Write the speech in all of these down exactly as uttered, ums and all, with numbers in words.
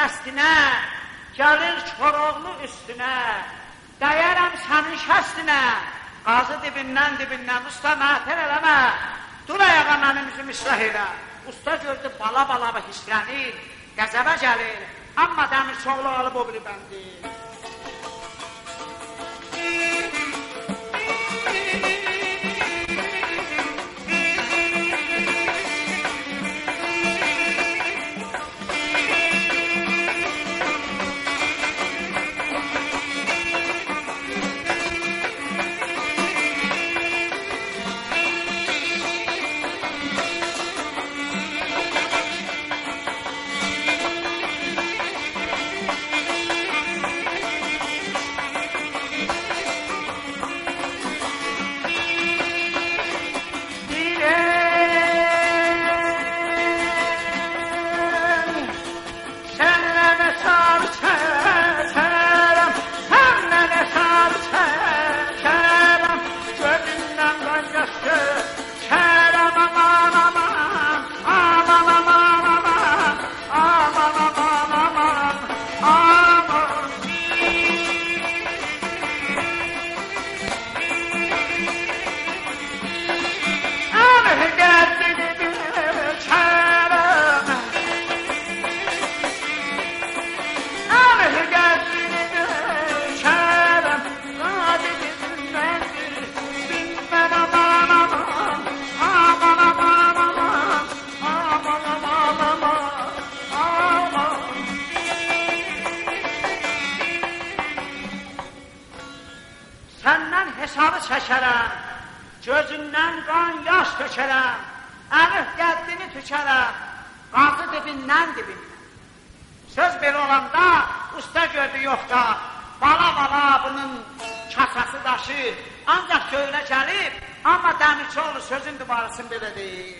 qəsdinə, gəlir Koroğlu üstünə, dəyərəm sənin şəstinə, qazı dibindən dibindən, usta mətər eləmə, dur ayağa mənim üzüm islah elə. Usta gördü bala-bala hislənir, qəzəbə gəlir, amma Dəmirçioğlu alıb o biri bəndi. Çəkərəm, gözündən qan yaş tökərəm, əlif qəddini tükərəm, qazı dibindən dibindən. Söz belə olanda, usta gördü yoxda, bala-bala bunun kasası daşı, ancaq söylə gəlib, amma Dəmirçioğlu sözün dubarısını belə deyir.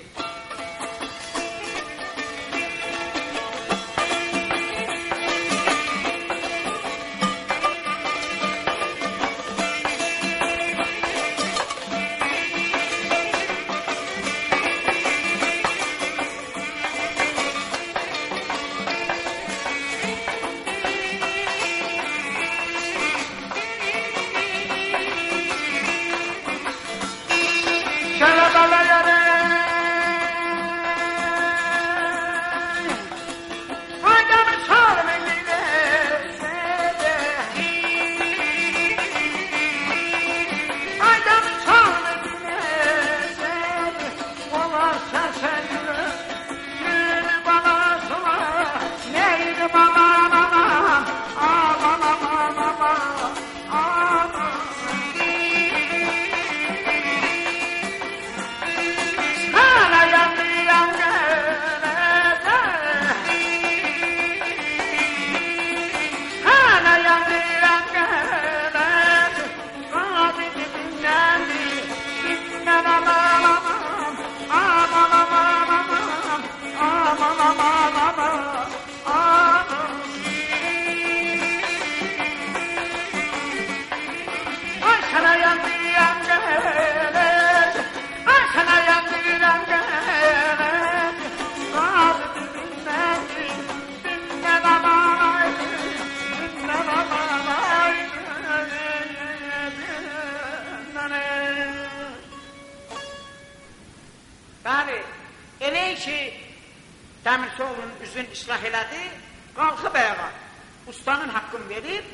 Dəmirçioğlu'nun üzün islah elədi, qalxıb ayağa, ustanın haqqını verib,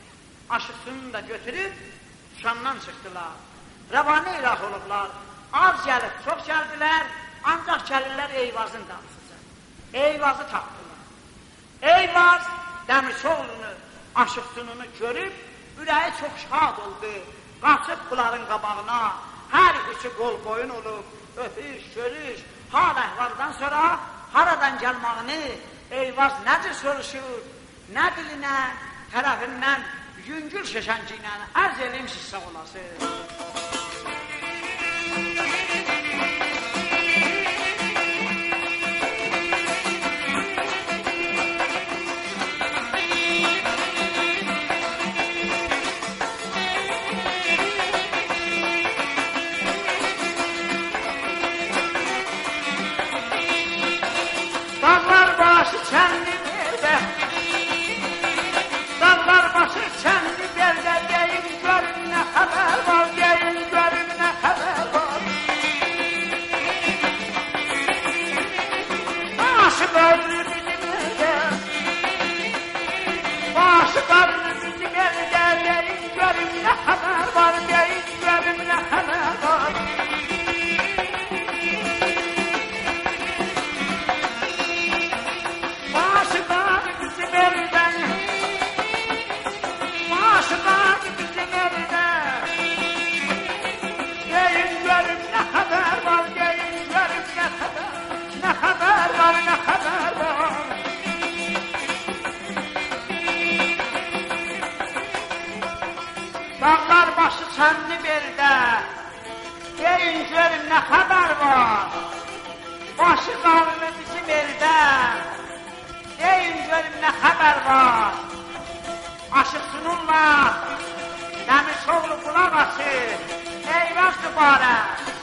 aşıqsını da götürüb, Şamdan çıxdılar. Rəvani ilah olublar, az gəlib, çox gəldilər, ancaq gəlirlər Eyvazın damsıca. Eyvazı tapdılar. Eyvaz Dəmirçioğlu'nu, aşıqsını görüb, ürəyi çox şad oldu, qaçıb bunların qabağına, hər üçü qol boyun olub, öpüş, görüş, hal əhvaldan sonra haradan gəlmağını Eyvaz necə soruşur, nə dilinə, tərəfindən yüngül şəşənci ilə ərz eləyim siz sağ olasınız. Dağlar başı kəndimdə Aşıklarını bizim evde deyin görüm ne haber var, deyin görüm ne haber var. Aşıklar bizim evde, aşıklar bizim evde, deyin görüm ne haber var, deyin görüm ne haber, ne haber var, ne haber var. Dağlar başı senli beldə, deyin görüm ne haber var. Başı qarlı bizim eldə, deyin görüm ne haber var. Aşıqsınınla, Dəmirçioğlu qulaq asır, eyvaz dübarə.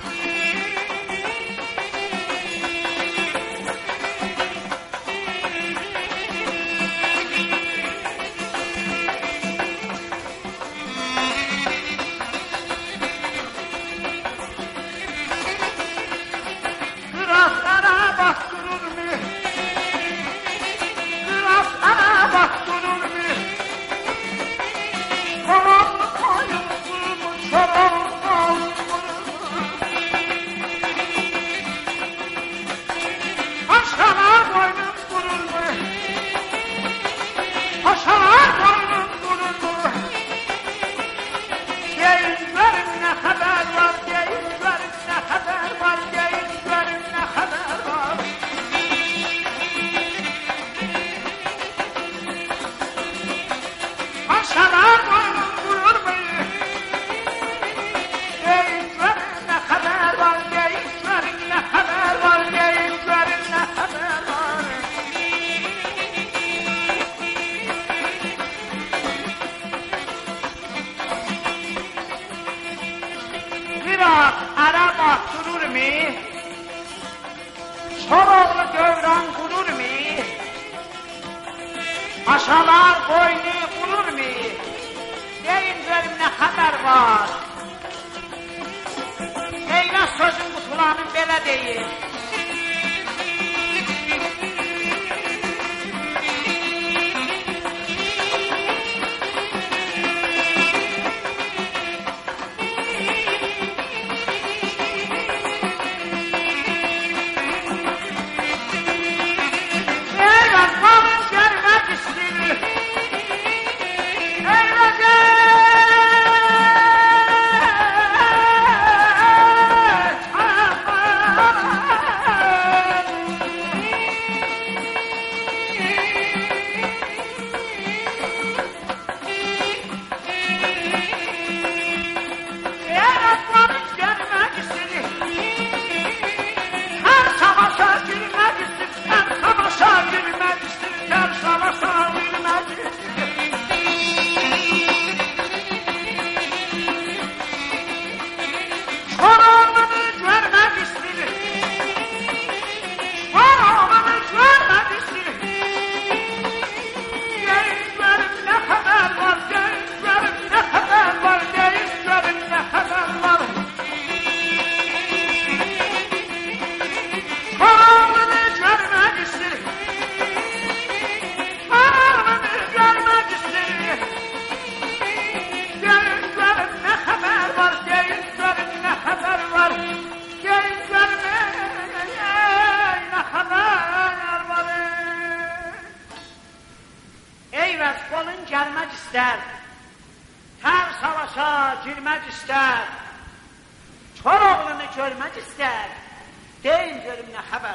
Çoroğlu dövran kurur mu? Aşalar boynu kurur mu? Deyin görüm ne haber var? Eyvah sözün kutulanın belə deyil. Kolun gelmek ister, ter savaşa girmek ister, Çoroğlu'nu görmek ister, deyin görüm ne haber.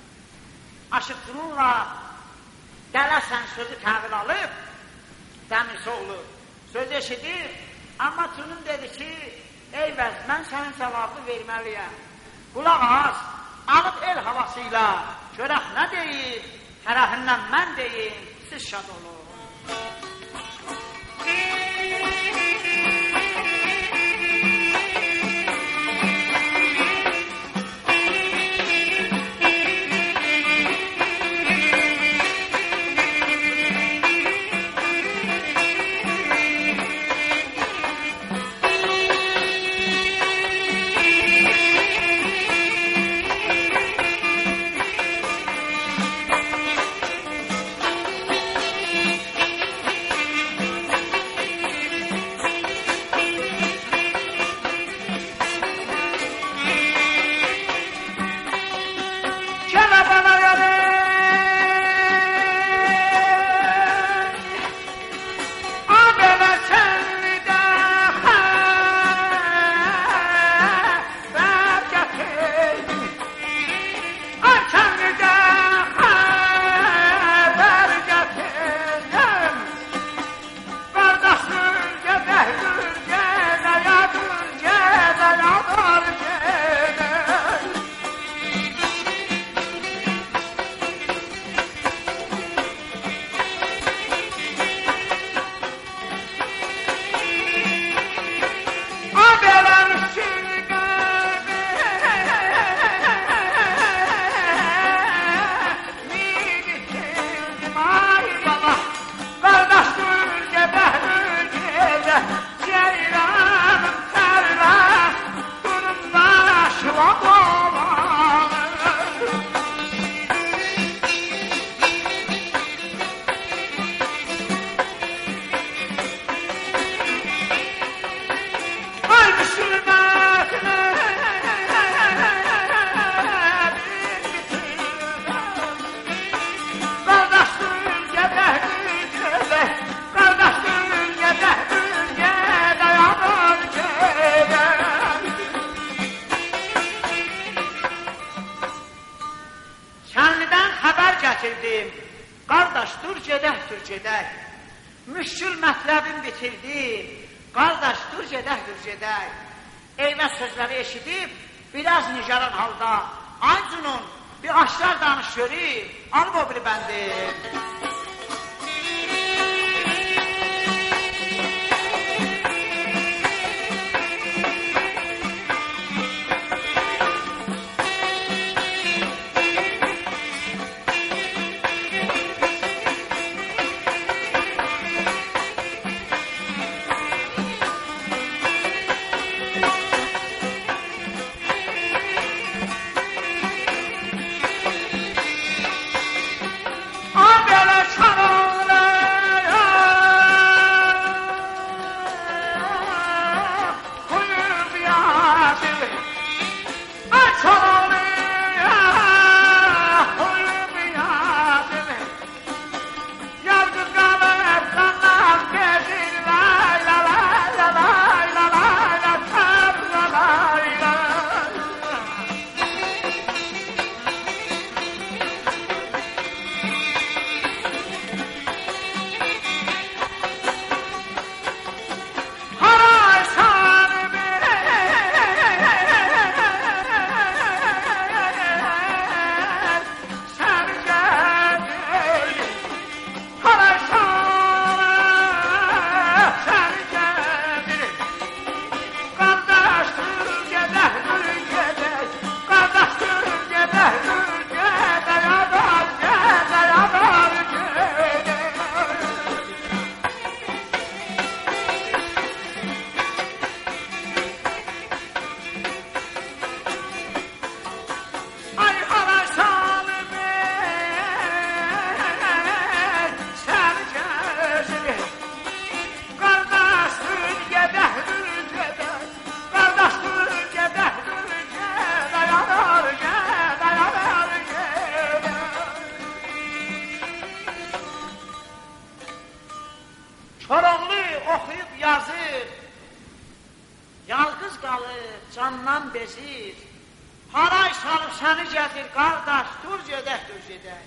Aşıqsınınla dələsən sözü təvil alıp, Dəmirçioğlu söz eşidir, amma Cünun dedi ki, eyvəz, mən sənin cavabı verməliyəm. Qulaq az, alıb el havasıyla, görək nə deyir, tərəfindən mən deyim, siz şad olun. müşkül mətləbin bitirdim. Qardaş, dur gedək, dur gedək. Eyvəz sözləri eşidib, biraz nigaran halda, Aycunun bir aşlar danış görür, alıb o biri bəndi. candan bezir. Haray salıb səni gətir, qardaş, dur gedək, dur gedək.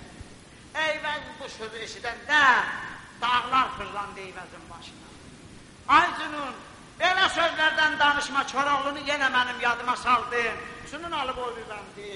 Eyvəz bu sözü eşidəndə dağlar fırlandı Eyvəzin başına. Aycunun belə sözlərdən danışma Koroğlunu yenə mənim yadıma saldın. Şunun alıb o bibəndi.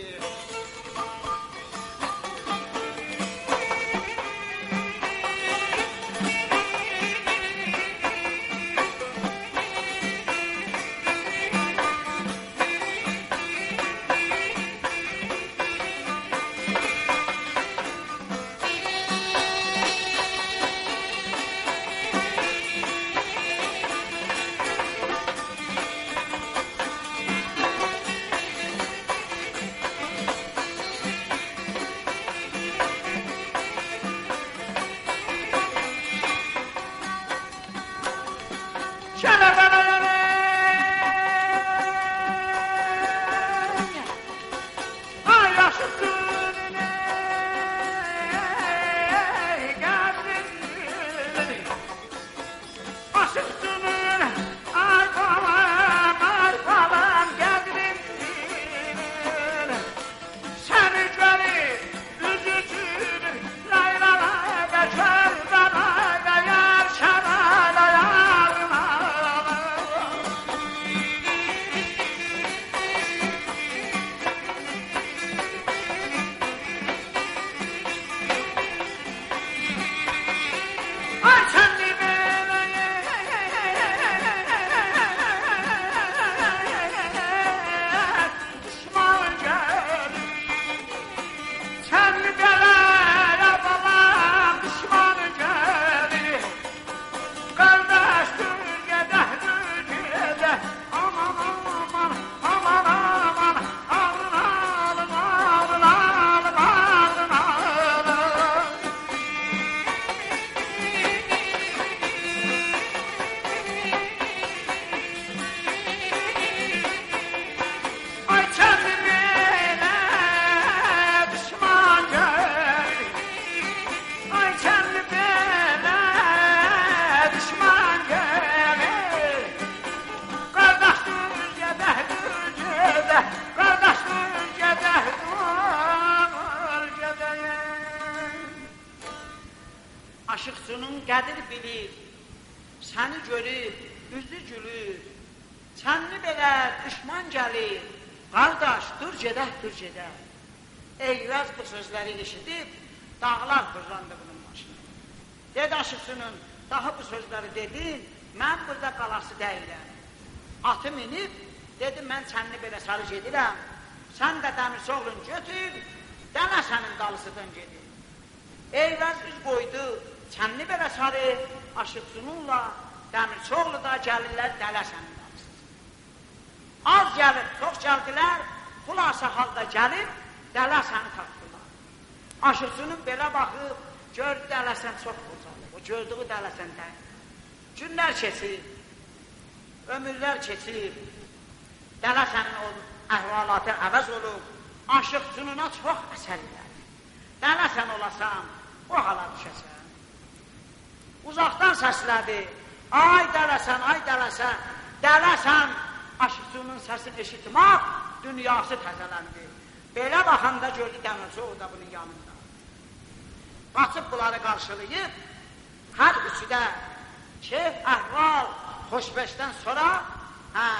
Qədir bilir, səni görüb, üzü gülür, sənli belə düşman gəlir, qardaş, dur gedək, dur gedək. Eyvəz bu sözləri eşidib, dağlar fırlandı bunun başına. Dedi Aşıqsının, daha bu sözləri dedin, mən burada qalası deyiləm. Atı minib, dedi, mən sənli belə sarı gedirəm, sən də Dəmirçioğlunu götür, dələ sənin dalısıdan gedir. Eyvəz üz qoydu, sənli belə sarı, Aşıqsınınla Dəmirçioğlu da gəlirlər dələ sənin dalısıdan. Az gəlir, çox gəldilər, xulasa halda gəlib, dələ səni tapdılar. Aşıqsının belə baxıb, gördü dələsən çox qocalıb, o gördüğü dələsəndən. Günlər keçir, ömürlər keçir, dələsənin o əhvalatı əvəz olub, Aşıqsınına çox əsər elədi. Dələsən olasan, o hala düşəsən. Uzaqdan səslədi, ay dələsən, ay dələsən, dələsən, Aşıqsının səsini eşitmək, dünyası təzələndi. Belə baxanda gördü Dəmirçioğlu da bunun yanında. Qaçıb bunları qarşılayıb, hər üçü də keyf, əhval, xoşbeşdən sonra, hə,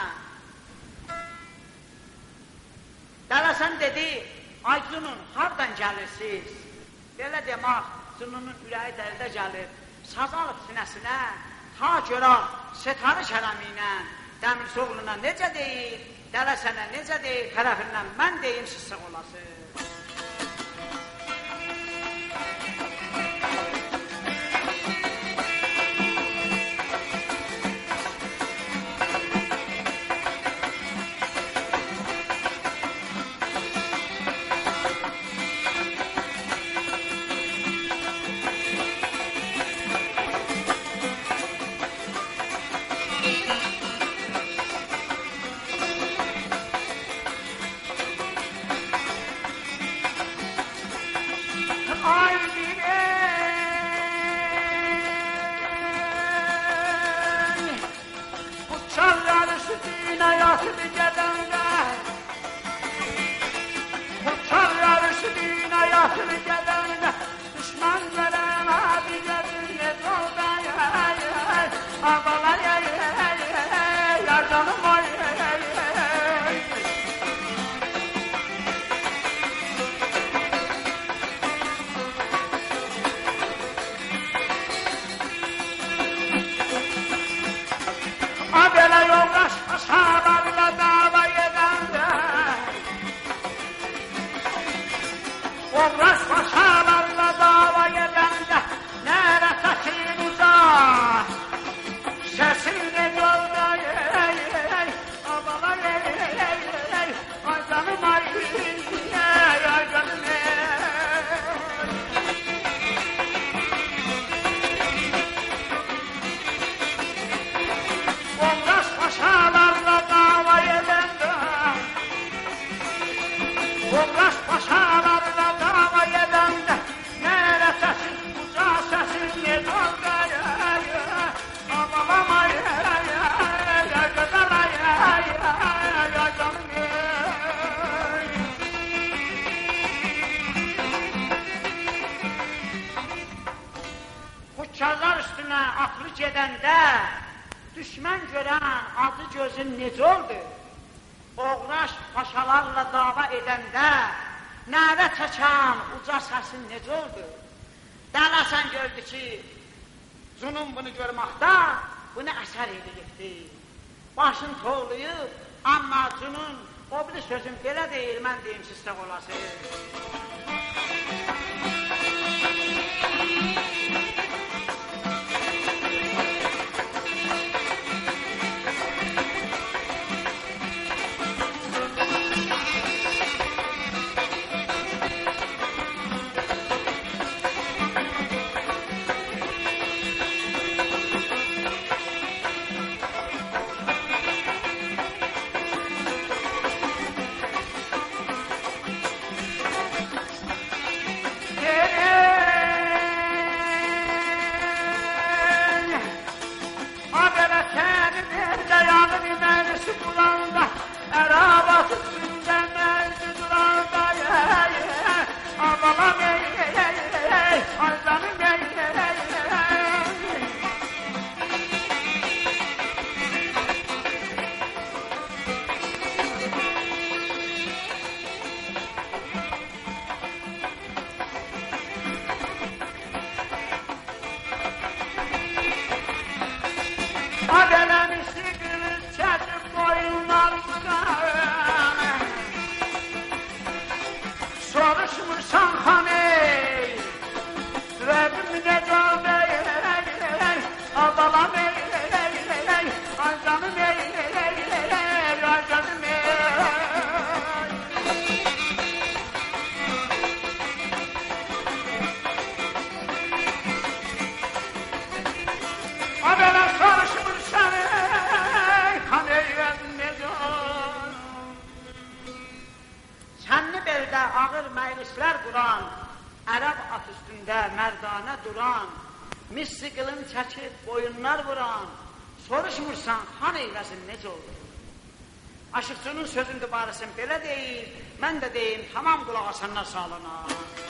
dələsən dedi, ay Zunun, hardan gəlirsiniz? Belə demək, Zununun ürəyi dərdə gəlir, saz alıb sinəsinə, ta görək, setarı kələmi ilə, Dəmirçioğluna necə deyir, dələsənə necə deyir, tərəfindən mən deyim, siz sağ olasın. Kazar üstünə atlı gedəndə, düşmən görən adı gözün necə oldu? Oğraş paşalarla dava edəndə, nəvə çəkən uca səsin necə oldu? Dələsən gördü ki, Zunun bunu görməkdə, bunu əsər edilibdi. Başın toğlayıb, amma Zunun o bir sözün belə deyil, mən deyim siz sağ olasınız. üstündə mərdanə duran, misli qılın çəkib boyunlar vuran, soruşmursan, xan eyləsin necə olur? Aşıqçının sözün dübarəsin belə deyil, mən də deyim, tamam qulaq asanlar sağlana.